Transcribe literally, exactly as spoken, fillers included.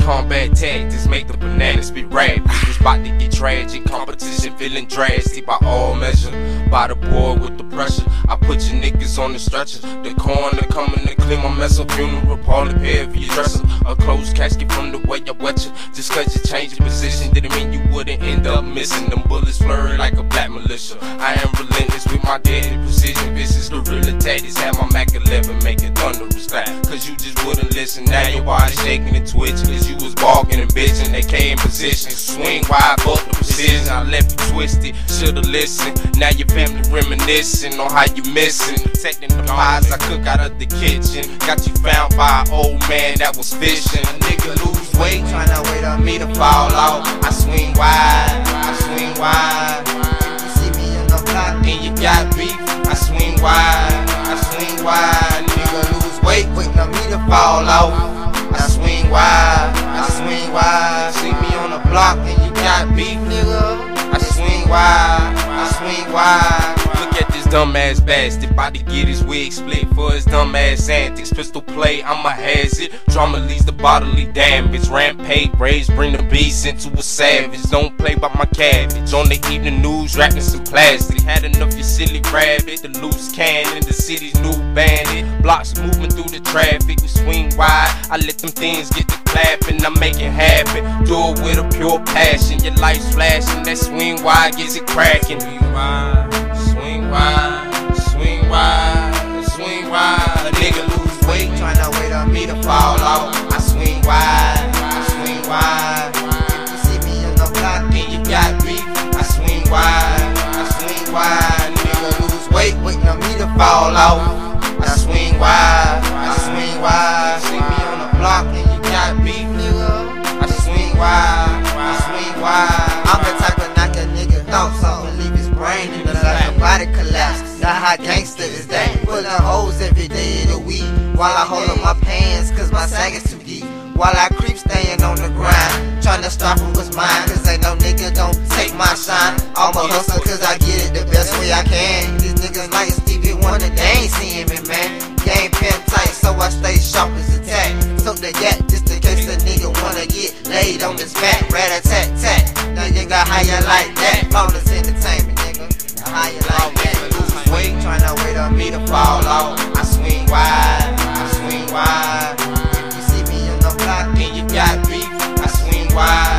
combat tactics make the bananas be rabid. It's about to get tragic, competition feeling drastic by all measure. By the board with the pressure, I put your niggas on the stretcher. The coroner coming to clean my mess up. Funeral parlor, pay for your dresser. A closed casket from the way I wet you. Just cause you change your position didn't mean you wouldn't end up missing. Them bullets flurry like a black militia. I am relentless with my deadly precision. Vicious gorilla tactics, have my Mac eleven making thunderous clap. Cause you just wouldn't listen. Now your body shaking and twitching. Cause you was barking and bitching. They came in position. Swing wide, but the precision. I left you twisted. Should've listened. Now your family reminiscing on how you missing. Protecting the pies I cook out of the kitchen. Got you found by an old man that was fishing. A nigga lose weight, tryna wait on me to fall out. I swing wide, I swing wide. You see me in the block and you got beef. I swing wide, I swing wide. Nigga lose weight, waiting on me to fall out. I swing wide, I swing wide. See me on the block and you got beef, nigga. I swing wide, I swing wide. Look at this dumbass bastard, about to get his wig split for his dumbass antics. Pistol play, I'ma hazard. Drama leads to bodily damage. Rampage, rage, bring the beast into a savage. Don't play by my cabbage. On the evening news, rapping some plastic. Had enough, you silly rabbit. The loose cannon, the city's new bandit. Blocks moving through the traffic. We swing wide, I let them things get to clapping. I make it happen, do it with a pure passion. Your lights flashing, that swing wide gets it cracking. Swing wide, swing wide, swing wide, swing wide. A nigga lose weight, tryna wait on me to fall out. I swing wide, I swing wide. If you see me in the block and you got beef, I swing wide, I swing wide. Nigga lose weight, waiting on me to fall out. I swing wide, I swing wide. See me on the block and you got beef, nigga. I swing wide, I swing wide. I'm the type of knock a nigga thoughts off and leave his brain in the like a body collapse. Not how gangster is that. Pulling hoes every day of the week while I hold up my pants cause my sack is too deep. While I creep staying on the grind, tryna start from what's mine. Cause ain't no nigga gon' take my shine. I'ma hustle cause I get it the best way I can. These niggas like Stevie Wonder, they ain't seeing me, man. Game pin tight, so I stay sharp as a tack. So the gat, just in case a nigga wanna get laid on this mat. Rat-a-tat-tat, now you got how you like that. Flawless entertainment, nigga. Now how you like that? Lose weight, tryna wait on me to fall out. I swing wide, I swing wide. If you see me in the block and you got beef, I swing wide.